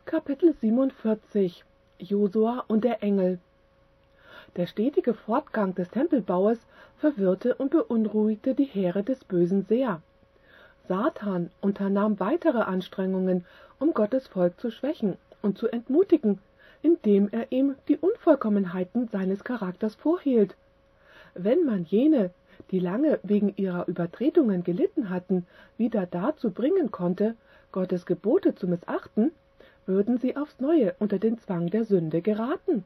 Kapitel 47 Josua und der Engel. Der stetige Fortgang des Tempelbaues verwirrte und beunruhigte die Heere des Bösen sehr. Satan unternahm weitere Anstrengungen, um Gottes Volk zu schwächen und zu entmutigen, indem er ihm die Unvollkommenheiten seines Charakters vorhielt. Wenn man jene, die lange wegen ihrer Übertretungen gelitten hatten, wieder dazu bringen konnte, Gottes Gebote zu missachten, würden sie aufs Neue unter den Zwang der Sünde geraten.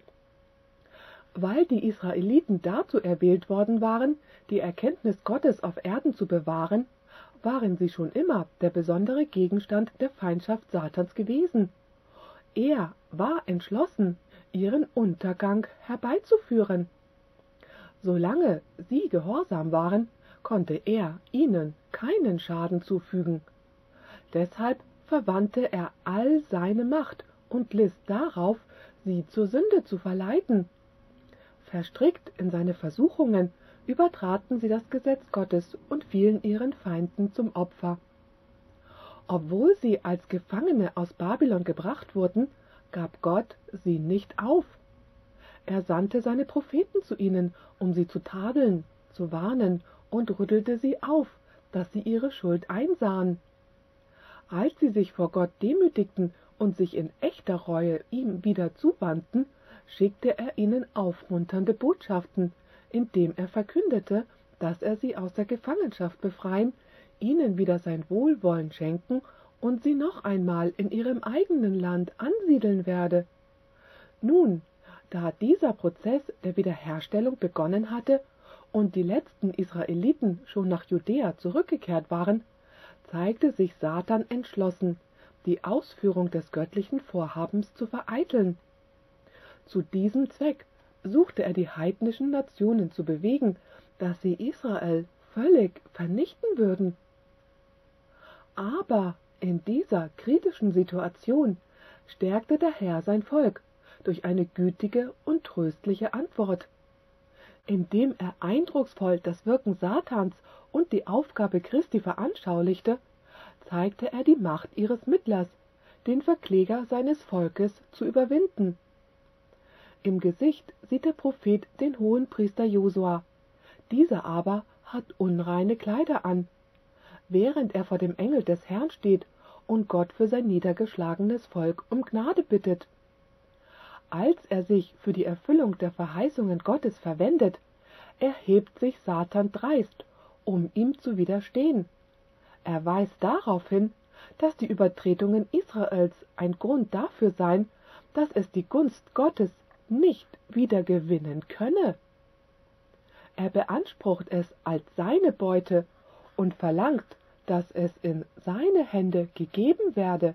Weil die Israeliten dazu erwählt worden waren, die Erkenntnis Gottes auf Erden zu bewahren, waren sie schon immer der besondere Gegenstand der Feindschaft Satans gewesen. Er war entschlossen, ihren Untergang herbeizuführen. Solange sie gehorsam waren, konnte er ihnen keinen Schaden zufügen. Deshalb verwandte er all seine Macht und List darauf, sie zur Sünde zu verleiten. Verstrickt in seine Versuchungen übertraten sie das Gesetz Gottes und fielen ihren Feinden zum Opfer. Obwohl sie als Gefangene aus Babylon gebracht wurden, gab Gott sie nicht auf. Er sandte seine Propheten zu ihnen, um sie zu tadeln, zu warnen und rüttelte sie auf, dass sie ihre Schuld einsahen. Als sie sich vor Gott demütigten und sich in echter Reue ihm wieder zuwandten, schickte er ihnen aufmunternde Botschaften, indem er verkündete, dass er sie aus der Gefangenschaft befreien, ihnen wieder sein Wohlwollen schenken und sie noch einmal in ihrem eigenen Land ansiedeln werde. Nun, da dieser Prozess der Wiederherstellung begonnen hatte und die letzten Israeliten schon nach Judäa zurückgekehrt waren, zeigte sich Satan entschlossen, die Ausführung des göttlichen Vorhabens zu vereiteln. Zu diesem Zweck suchte er die heidnischen Nationen zu bewegen, dass sie Israel völlig vernichten würden. Aber in dieser kritischen Situation stärkte der Herr sein Volk durch eine gütige und tröstliche Antwort. Indem er eindrucksvoll das Wirken Satans und die Aufgabe Christi veranschaulichte, zeigte er die Macht ihres Mittlers, den Verkläger seines Volkes zu überwinden. Im Gesicht sieht der Prophet den Hohenpriester Josua, dieser aber hat unreine Kleider an, während er vor dem Engel des Herrn steht und Gott für sein niedergeschlagenes Volk um Gnade bittet. Als er sich für die Erfüllung der Verheißungen Gottes verwendet, erhebt sich Satan dreist, um ihm zu widerstehen. Er weist darauf hin, dass die Übertretungen Israels ein Grund dafür seien, dass es die Gunst Gottes nicht wiedergewinnen könne. Er beansprucht es als seine Beute und verlangt, dass es in seine Hände gegeben werde.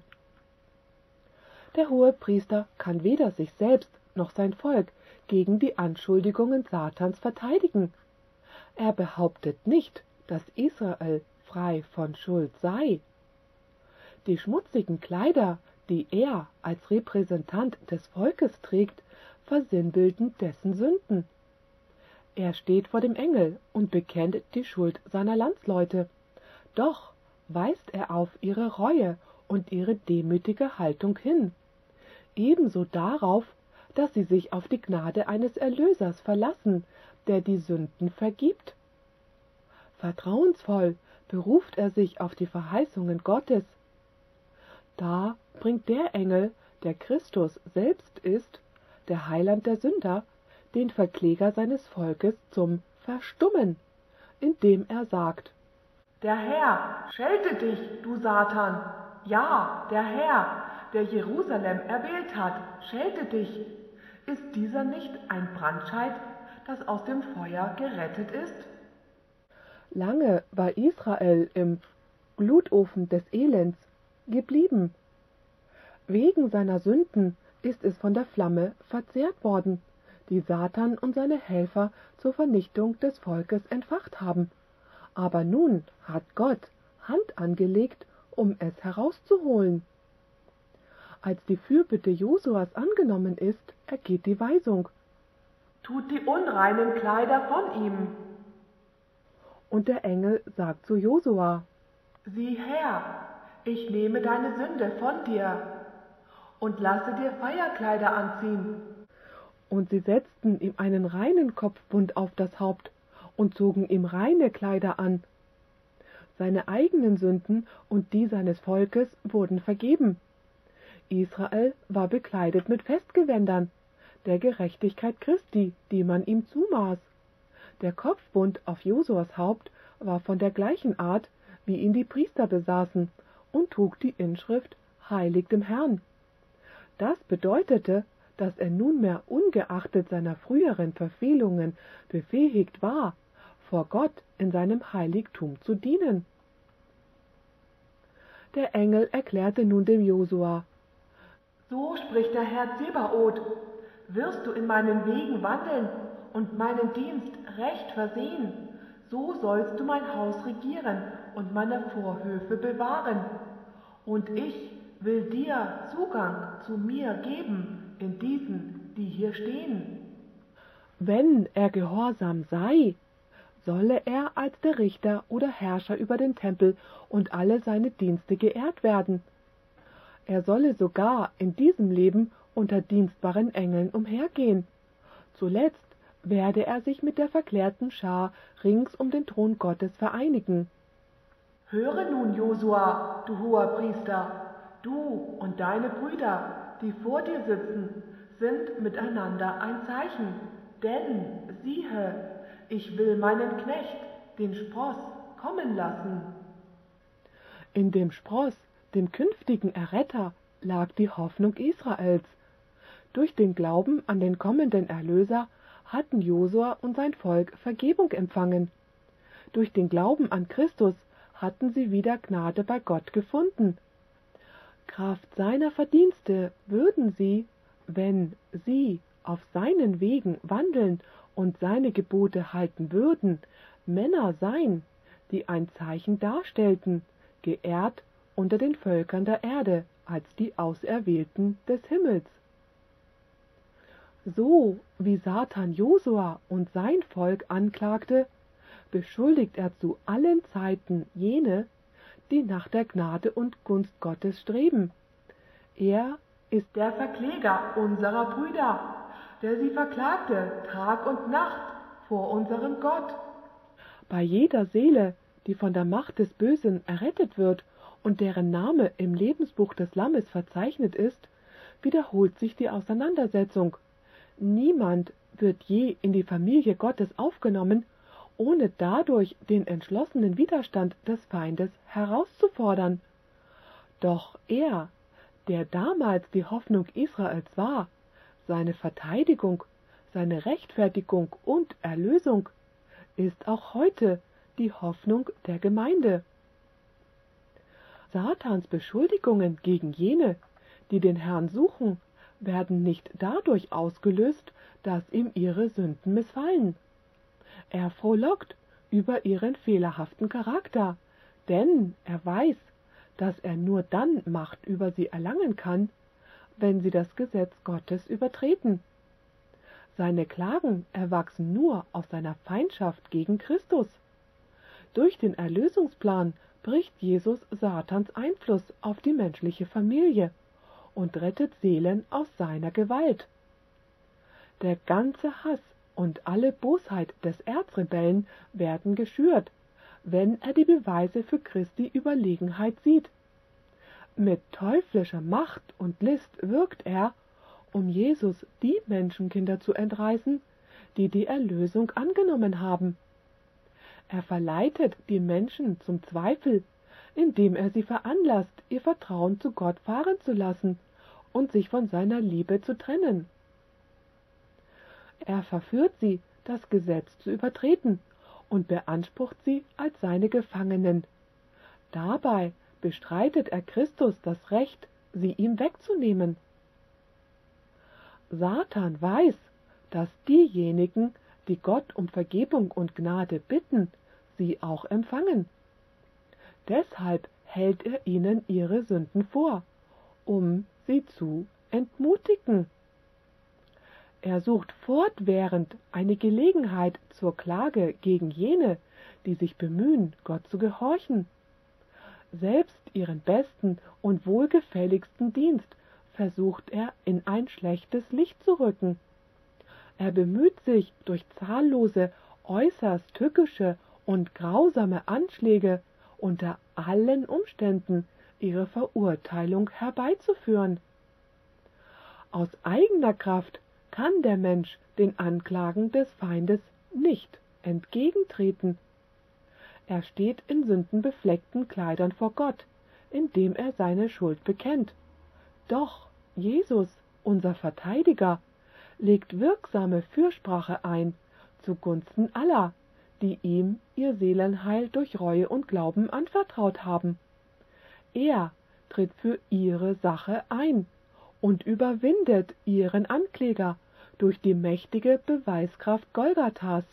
Der Hohepriester kann weder sich selbst noch sein Volk gegen die Anschuldigungen Satans verteidigen. Er behauptet nicht, dass Israel frei von Schuld sei. Die schmutzigen Kleider, die er als Repräsentant des Volkes trägt, versinnbilden dessen Sünden. Er steht vor dem Engel und bekennt die Schuld seiner Landsleute. Doch weist er auf ihre Reue und ihre demütige Haltung hin. Ebenso darauf, dass sie sich auf die Gnade eines Erlösers verlassen, der die Sünden vergibt. Vertrauensvoll beruft er sich auf die Verheißungen Gottes. Da bringt der Engel, der Christus selbst ist, der Heiland der Sünder, den Verkläger seines Volkes zum Verstummen, indem er sagt: Der Herr schelte dich, du Satan! Ja, der Herr, der Jerusalem erwählt hat, schelte dich! Ist dieser nicht ein Brandscheit, das aus dem Feuer gerettet ist? Lange war Israel im Glutofen des Elends geblieben. Wegen seiner Sünden ist es von der Flamme verzehrt worden, die Satan und seine Helfer zur Vernichtung des Volkes entfacht haben. Aber nun hat Gott Hand angelegt, um es herauszuholen. Als die Fürbitte Josuas angenommen ist, ergeht die Weisung: Tut die unreinen Kleider von ihm. Und der Engel sagt zu Josua: Sieh her, ich nehme deine Sünde von dir und lasse dir Feierkleider anziehen. Und sie setzten ihm einen reinen Kopfbund auf das Haupt und zogen ihm reine Kleider an. Seine eigenen Sünden und die seines Volkes wurden vergeben. Israel war bekleidet mit Festgewändern, der Gerechtigkeit Christi, die man ihm zumaß. Der Kopfbund auf Josuas Haupt war von der gleichen Art, wie ihn die Priester besaßen, und trug die Inschrift »Heilig dem Herrn«. Das bedeutete, dass er nunmehr ungeachtet seiner früheren Verfehlungen befähigt war, vor Gott in seinem Heiligtum zu dienen. Der Engel erklärte nun dem Josua: »So spricht der Herr Zebaoth: Wirst du in meinen Wegen wandeln und meinen Dienst recht versehen, so sollst du mein Haus regieren und meine Vorhöfe bewahren. Und ich will dir Zugang zu mir geben in diesen, die hier stehen.« Wenn er gehorsam sei, solle er als der Richter oder Herrscher über den Tempel und alle seine Dienste geehrt werden. Er solle sogar in diesem Leben unter dienstbaren Engeln umhergehen. Zuletzt werde er sich mit der verklärten Schar rings um den Thron Gottes vereinigen. »Höre nun, Josua, du hoher Priester, du und deine Brüder, die vor dir sitzen, sind miteinander ein Zeichen. Denn, siehe, ich will meinen Knecht, den Spross, kommen lassen.« In dem Spross, dem künftigen Erretter, lag die Hoffnung Israels. Durch den Glauben an den kommenden Erlöser hatten Josua und sein Volk Vergebung empfangen. Durch den Glauben an Christus hatten sie wieder Gnade bei Gott gefunden. Kraft seiner Verdienste würden sie, wenn sie auf seinen Wegen wandeln und seine Gebote halten würden, Männer sein, die ein Zeichen darstellten, geehrt unter den Völkern der Erde als die Auserwählten des Himmels. So wie Satan Josua und sein Volk anklagte, beschuldigt er zu allen Zeiten jene, die nach der Gnade und Gunst Gottes streben. Er ist der Verkläger unserer Brüder, der sie verklagte Tag und Nacht vor unserem Gott. Bei jeder Seele, die von der Macht des Bösen errettet wird und deren Name im Lebensbuch des Lammes verzeichnet ist, wiederholt sich die Auseinandersetzung. Niemand wird je in die Familie Gottes aufgenommen, ohne dadurch den entschlossenen Widerstand des Feindes herauszufordern. Doch er, der damals die Hoffnung Israels war, seine Verteidigung, seine Rechtfertigung und Erlösung, ist auch heute die Hoffnung der Gemeinde. Satans Beschuldigungen gegen jene, die den Herrn suchen, werden nicht dadurch ausgelöst, dass ihm ihre Sünden missfallen. Er frohlockt über ihren fehlerhaften Charakter, denn er weiß, dass er nur dann Macht über sie erlangen kann, wenn sie das Gesetz Gottes übertreten. Seine Klagen erwachsen nur aus seiner Feindschaft gegen Christus. Durch den Erlösungsplan bricht Jesus Satans Einfluss auf die menschliche Familie und rettet Seelen aus seiner Gewalt. Der ganze Hass und alle Bosheit des Erzrebellen werden geschürt, wenn er die Beweise für Christi Überlegenheit sieht. Mit teuflischer Macht und List wirkt er, um Jesus die Menschenkinder zu entreißen, die die Erlösung angenommen haben. Er verleitet die Menschen zum Zweifel, indem er sie veranlasst, ihr Vertrauen zu Gott fahren zu lassen und sich von seiner Liebe zu trennen. Er verführt sie, das Gesetz zu übertreten und beansprucht sie als seine Gefangenen. Dabei bestreitet er Christus das Recht, sie ihm wegzunehmen. Satan weiß, dass diejenigen, die Gott um Vergebung und Gnade bitten, sie auch empfangen. Deshalb hält er ihnen ihre Sünden vor, um sie zu entmutigen. Er sucht fortwährend eine Gelegenheit zur Klage gegen jene, die sich bemühen, Gott zu gehorchen. Selbst ihren besten und wohlgefälligsten Dienst versucht er, in ein schlechtes Licht zu rücken. Er bemüht sich, durch zahllose, äußerst tückische und grausame Anschläge unter allen Umständen ihre Verurteilung herbeizuführen. Aus eigener Kraft kann der Mensch den Anklagen des Feindes nicht entgegentreten. Er steht in sündenbefleckten Kleidern vor Gott, indem er seine Schuld bekennt. Doch Jesus, unser Verteidiger, legt wirksame Fürsprache ein zugunsten aller, die ihm ihr Seelenheil durch Reue und Glauben anvertraut haben. Er tritt für ihre Sache ein und überwindet ihren Ankläger durch die mächtige Beweiskraft Golgathas.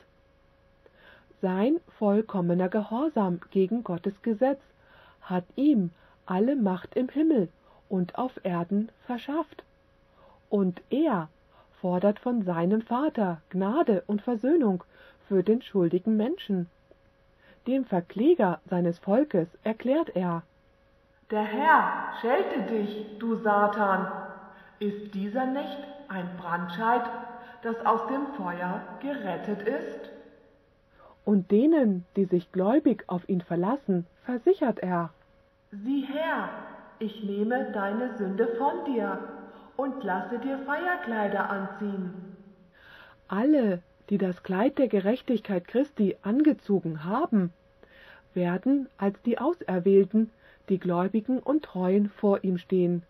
Sein vollkommener Gehorsam gegen Gottes Gesetz hat ihm alle Macht im Himmel und auf Erden verschafft. Und er fordert von seinem Vater Gnade und Versöhnung für den schuldigen Menschen. Dem Verkläger seines Volkes erklärt er: Der Herr schelte dich, du Satan! Ist dieser nicht ein Brandscheit, das aus dem Feuer gerettet ist? Und denen, die sich gläubig auf ihn verlassen, versichert er: Sieh her, ich nehme deine Sünde von dir und lasse dir Feierkleider anziehen. Alle, die das Kleid der Gerechtigkeit Christi angezogen haben, werden als die Auserwählten, die Gläubigen und Treuen vor ihm stehen.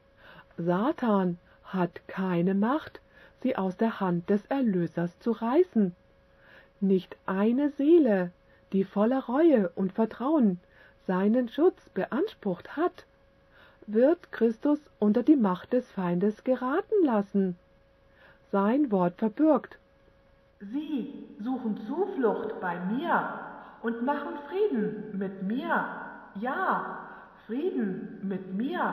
Satan hat keine Macht, sie aus der Hand des Erlösers zu reißen. Nicht eine Seele, die voller Reue und Vertrauen seinen Schutz beansprucht hat, wird Christus unter die Macht des Feindes geraten lassen. Sein Wort verbürgt: Sie suchen Zuflucht bei mir und machen Frieden mit mir. Ja, Frieden mit mir.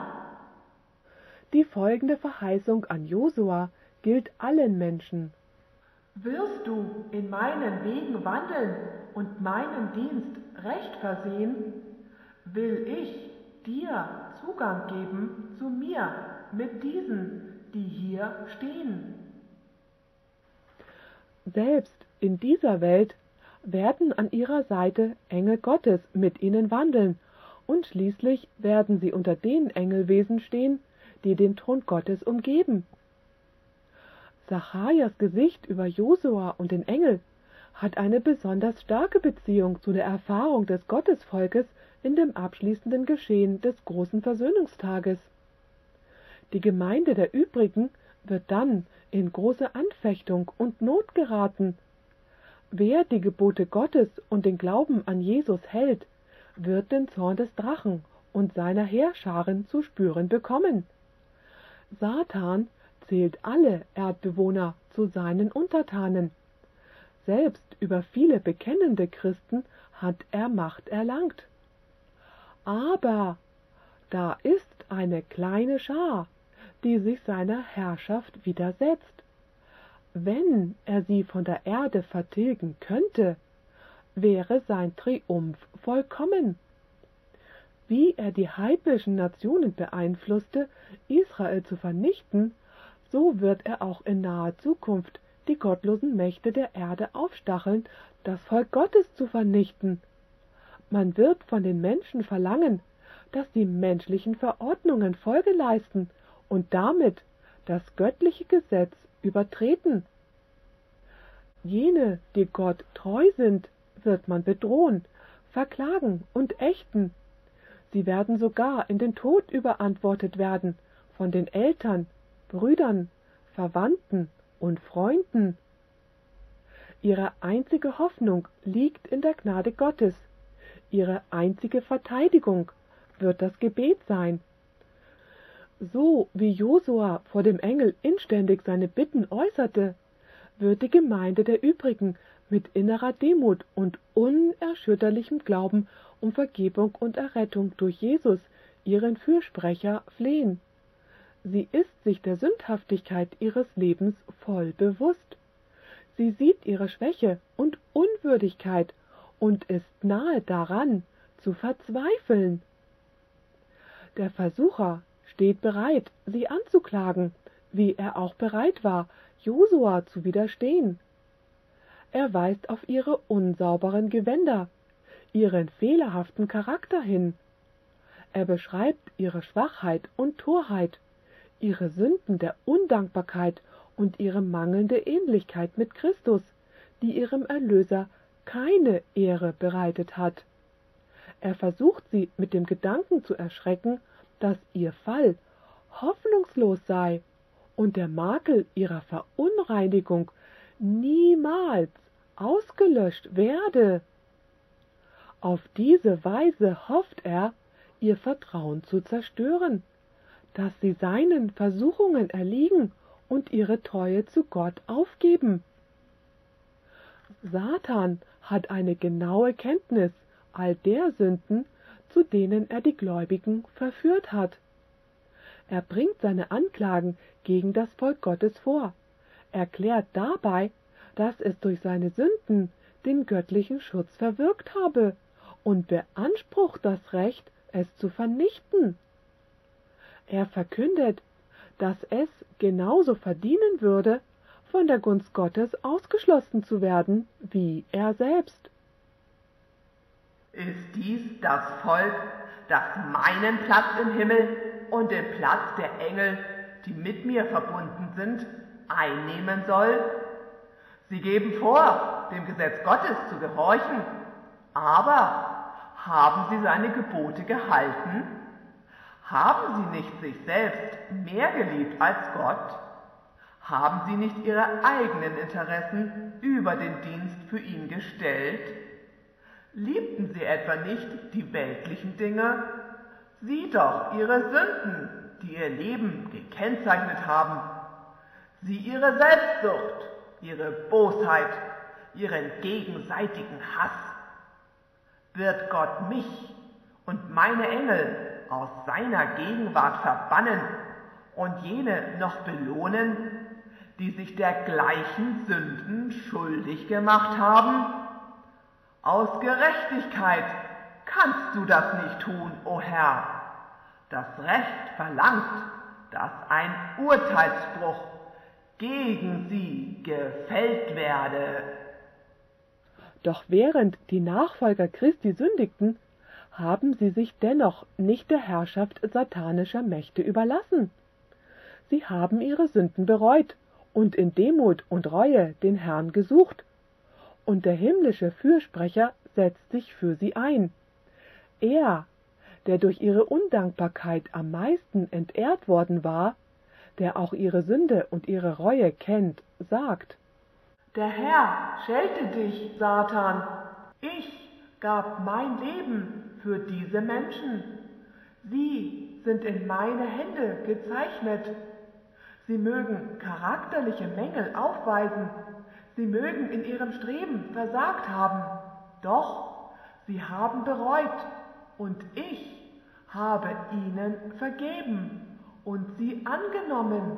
Die folgende Verheißung an Josua gilt allen Menschen. Wirst du in meinen Wegen wandeln und meinen Dienst recht versehen, will ich dir Zugang geben zu mir mit diesen, die hier stehen. Selbst in dieser Welt werden an ihrer Seite Engel Gottes mit ihnen wandeln, und schließlich werden sie unter den Engelwesen stehen, die den Thron Gottes umgeben. Zacharias Gesicht über Josua und den Engel hat eine besonders starke Beziehung zu der Erfahrung des Gottesvolkes in dem abschließenden Geschehen des großen Versöhnungstages. Die Gemeinde der Übrigen wird dann in große Anfechtung und Not geraten. Wer die Gebote Gottes und den Glauben an Jesus hält, wird den Zorn des Drachen und seiner Heerscharen zu spüren bekommen. Satan zählt alle Erdbewohner zu seinen Untertanen. Selbst über viele bekennende Christen hat er Macht erlangt. Aber da ist eine kleine Schar, die sich seiner Herrschaft widersetzt. Wenn er sie von der Erde vertilgen könnte, wäre sein Triumph vollkommen. Wie er die heidnischen Nationen beeinflusste, Israel zu vernichten, so wird er auch in naher Zukunft die gottlosen Mächte der Erde aufstacheln, das Volk Gottes zu vernichten. Man wird von den Menschen verlangen, dass sie menschlichen Verordnungen Folge leisten und damit das göttliche Gesetz übertreten. Jene, die Gott treu sind, wird man bedrohen, verklagen und ächten. Sie werden sogar in den Tod überantwortet werden von den Eltern, Brüdern, Verwandten und Freunden. Ihre einzige Hoffnung liegt in der Gnade Gottes. Ihre einzige Verteidigung wird das Gebet sein. So wie Josua vor dem Engel inständig seine Bitten äußerte, wird die Gemeinde der Übrigen mit innerer Demut und unerschütterlichem Glauben um Vergebung und Errettung durch Jesus, ihren Fürsprecher, flehen. Sie ist sich der Sündhaftigkeit ihres Lebens voll bewusst. Sie sieht ihre Schwäche und Unwürdigkeit und ist nahe daran, zu verzweifeln. Der Versucher steht bereit, sie anzuklagen, wie er auch bereit war, Josua zu widerstehen. Er weist auf ihre unsauberen Gewänder, ihren fehlerhaften Charakter hin. Er beschreibt ihre Schwachheit und Torheit, ihre Sünden der Undankbarkeit und ihre mangelnde Ähnlichkeit mit Christus, die ihrem Erlöser keine Ehre bereitet hat. Er versucht sie mit dem Gedanken zu erschrecken, dass ihr Fall hoffnungslos sei und der Makel ihrer Verunreinigung niemals ausgelöscht werde. Auf diese Weise hofft er, ihr Vertrauen zu zerstören, dass sie seinen Versuchungen erliegen und ihre Treue zu Gott aufgeben. Satan hat eine genaue Kenntnis all der Sünden, zu denen er die Gläubigen verführt hat. Er bringt seine Anklagen gegen das Volk Gottes vor, erklärt dabei, dass es durch seine Sünden den göttlichen Schutz verwirkt habe und beansprucht das Recht, es zu vernichten. Er verkündet, dass es genauso verdienen würde, von der Gunst Gottes ausgeschlossen zu werden, wie er selbst. Ist dies das Volk, das meinen Platz im Himmel und den Platz der Engel, die mit mir verbunden sind, einnehmen soll? Sie geben vor, dem Gesetz Gottes zu gehorchen, aber haben sie seine Gebote gehalten? Haben sie nicht sich selbst mehr geliebt als Gott? Haben sie nicht ihre eigenen Interessen über den Dienst für ihn gestellt? Liebten sie etwa nicht die weltlichen Dinge? Sieh doch ihre Sünden, die ihr Leben gekennzeichnet haben. Sieh ihre Selbstsucht, ihre Bosheit, ihren gegenseitigen Hass. Wird Gott mich und meine Engel aus seiner Gegenwart verbannen und jene noch belohnen, die sich der gleichen Sünden schuldig gemacht haben? Aus Gerechtigkeit kannst du das nicht tun, o Herr. Das Recht verlangt, dass ein Urteilsspruch gegen sie gefällt werde. Doch während die Nachfolger Christi sündigten, haben sie sich dennoch nicht der Herrschaft satanischer Mächte überlassen. Sie haben ihre Sünden bereut und in Demut und Reue den Herrn gesucht. Und der himmlische Fürsprecher setzt sich für sie ein. Er, der durch ihre Undankbarkeit am meisten entehrt worden war, der auch ihre Sünde und ihre Reue kennt, sagt: Der Herr schelte dich, Satan. Ich gab mein Leben für diese Menschen. Sie sind in meine Hände gezeichnet. Sie mögen charakterliche Mängel aufweisen. Sie mögen in ihrem Streben versagt haben. Doch sie haben bereut und ich habe ihnen vergeben und sie angenommen.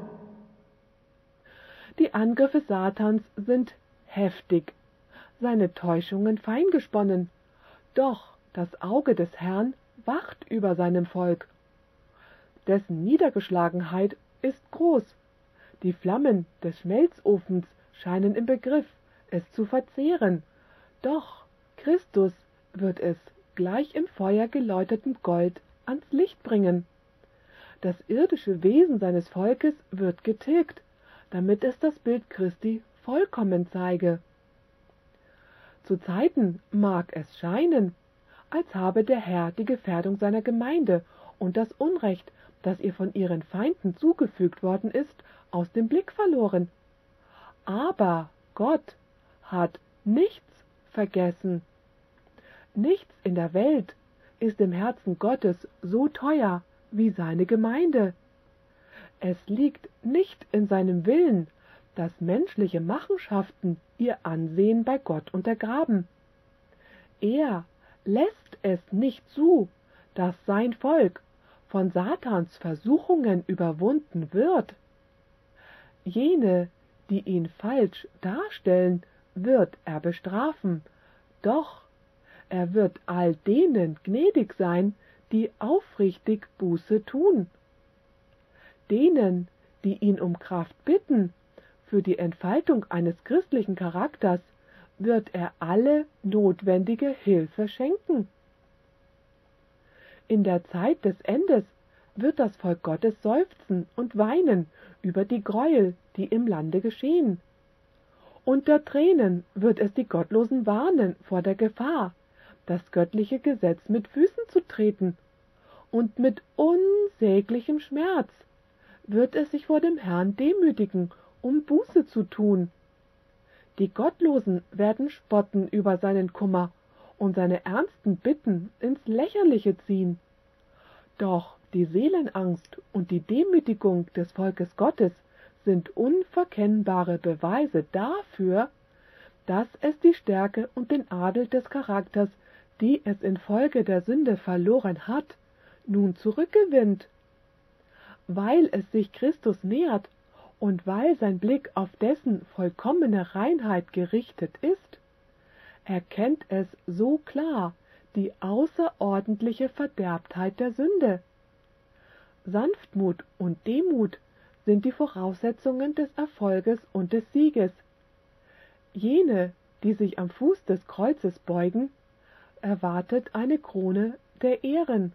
Die Angriffe Satans sind heftig, seine Täuschungen feingesponnen, doch das Auge des Herrn wacht über seinem Volk. Dessen Niedergeschlagenheit ist groß. Die Flammen des Schmelzofens scheinen im Begriff, es zu verzehren, doch Christus wird es gleich im Feuer geläutertem Gold ans Licht bringen. Das irdische Wesen seines Volkes wird getilgt, damit es das Bild Christi vollkommen zeige. Zu Zeiten mag es scheinen, als habe der Herr die Gefährdung seiner Gemeinde und das Unrecht, das ihr von ihren Feinden zugefügt worden ist, aus dem Blick verloren. Aber Gott hat nichts vergessen. Nichts in der Welt ist im Herzen Gottes so teuer wie seine Gemeinde. Es liegt nicht in seinem Willen, dass menschliche Machenschaften ihr Ansehen bei Gott untergraben. Er lässt es nicht zu, dass sein Volk von Satans Versuchungen überwunden wird. Jene, die ihn falsch darstellen, wird er bestrafen, doch er wird all denen gnädig sein, die aufrichtig Buße tun. Denen, die ihn um Kraft bitten, für die Entfaltung eines christlichen Charakters, wird er alle notwendige Hilfe schenken. In der Zeit des Endes wird das Volk Gottes seufzen und weinen über die Gräuel, die im Lande geschehen. Unter Tränen wird es die Gottlosen warnen vor der Gefahr, das göttliche Gesetz mit Füßen zu treten, und mit unsäglichem Schmerz wird es sich vor dem Herrn demütigen, um Buße zu tun. Die Gottlosen werden spotten über seinen Kummer und seine ernsten Bitten ins Lächerliche ziehen. Doch die Seelenangst und die Demütigung des Volkes Gottes sind unverkennbare Beweise dafür, dass es die Stärke und den Adel des Charakters, die es infolge der Sünde verloren hat, nun zurückgewinnt. Weil es sich Christus nähert und weil sein Blick auf dessen vollkommene Reinheit gerichtet ist, erkennt es so klar die außerordentliche Verderbtheit der Sünde. Sanftmut und Demut sind die Voraussetzungen des Erfolges und des Sieges. Jene, die sich am Fuß des Kreuzes beugen, erwartet eine Krone der Ehren.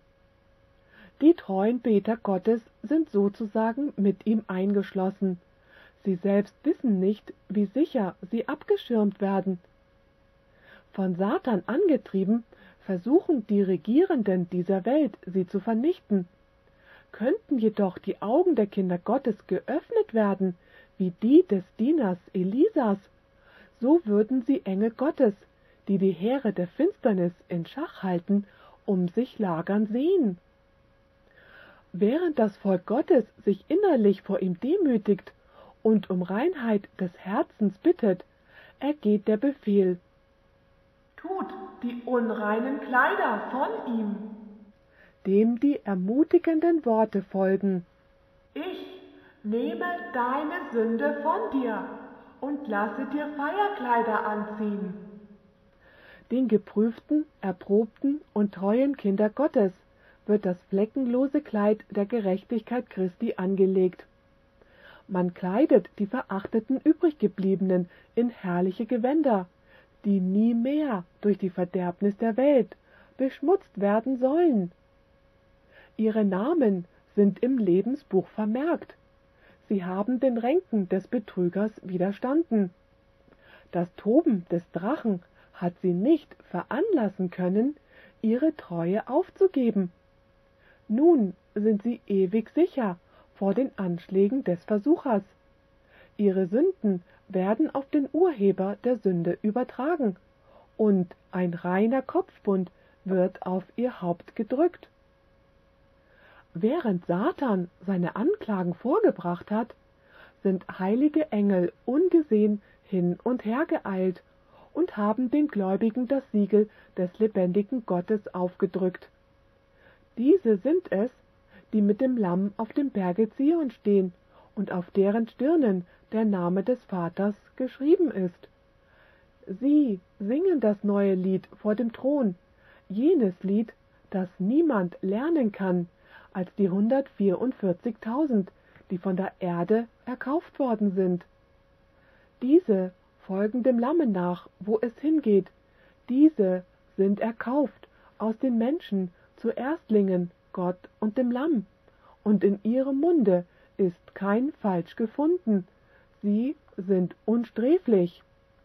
Die treuen Beter Gottes sind sozusagen mit ihm eingeschlossen. Sie selbst wissen nicht, wie sicher sie abgeschirmt werden. Von Satan angetrieben, versuchen die Regierenden dieser Welt, sie zu vernichten. Könnten jedoch die Augen der Kinder Gottes geöffnet werden, wie die des Dieners Elisas, so würden sie Engel Gottes, die die Heere der Finsternis in Schach halten, um sich lagern sehen. Während das Volk Gottes sich innerlich vor ihm demütigt und um Reinheit des Herzens bittet, ergeht der Befehl: Tut die unreinen Kleider von ihm. Dem die ermutigenden Worte folgen: Ich nehme deine Sünde von dir und lasse dir Feierkleider anziehen. Den geprüften, erprobten und treuen Kinder Gottes wird das fleckenlose Kleid der Gerechtigkeit Christi angelegt. Man kleidet die verachteten Übriggebliebenen in herrliche Gewänder, die nie mehr durch die Verderbnis der Welt beschmutzt werden sollen. Ihre Namen sind im Lebensbuch vermerkt. Sie haben den Ränken des Betrügers widerstanden. Das Toben des Drachen hat sie nicht veranlassen können, ihre Treue aufzugeben. Nun sind sie ewig sicher vor den Anschlägen des Versuchers. Ihre Sünden werden auf den Urheber der Sünde übertragen, und ein reiner Kopfbund wird auf ihr Haupt gedrückt. Während Satan seine Anklagen vorgebracht hat, sind heilige Engel ungesehen hin und her geeilt und haben den Gläubigen das Siegel des lebendigen Gottes aufgedrückt. Diese sind es, die mit dem Lamm auf dem Berge Zion stehen und auf deren Stirnen der Name des Vaters geschrieben ist. Sie singen das neue Lied vor dem Thron, jenes Lied, das niemand lernen kann, als die 144.000, die von der Erde erkauft worden sind. Diese folgen dem Lamme nach, wo es hingeht. Diese sind erkauft aus den Menschen zu Erstlingen, Gott und dem Lamm, und in ihrem Munde ist kein Falsch gefunden. Sie sind unsträflich.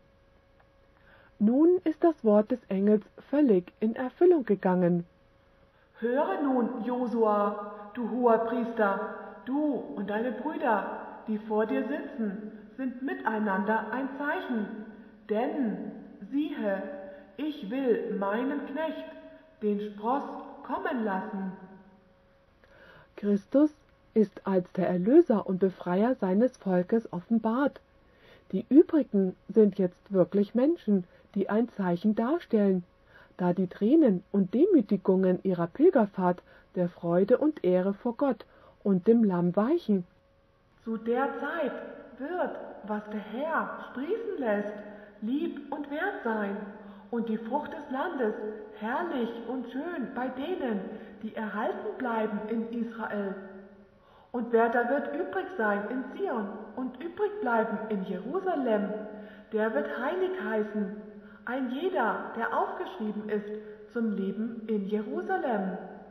Nun ist das Wort des Engels völlig in Erfüllung gegangen. Höre nun, Josua, du hoher Priester, du und deine Brüder, die vor dir sitzen, sind miteinander ein Zeichen. Denn, siehe, ich will meinen Knecht, den Spross, kommen lassen. Christus ist als der Erlöser und Befreier seines Volkes offenbart. Die übrigen sind jetzt wirklich Menschen, die ein Zeichen darstellen, da die Tränen und Demütigungen ihrer Pilgerfahrt der Freude und Ehre vor Gott und dem Lamm weichen. Zu der Zeit wird, was der Herr sprießen lässt, lieb und wert sein, und die Frucht des Landes herrlich und schön bei denen, die erhalten bleiben in Israel. Und wer da wird übrig sein in Zion und übrig bleiben in Jerusalem, der wird heilig heißen, ein jeder, der aufgeschrieben ist zum Leben in Jerusalem.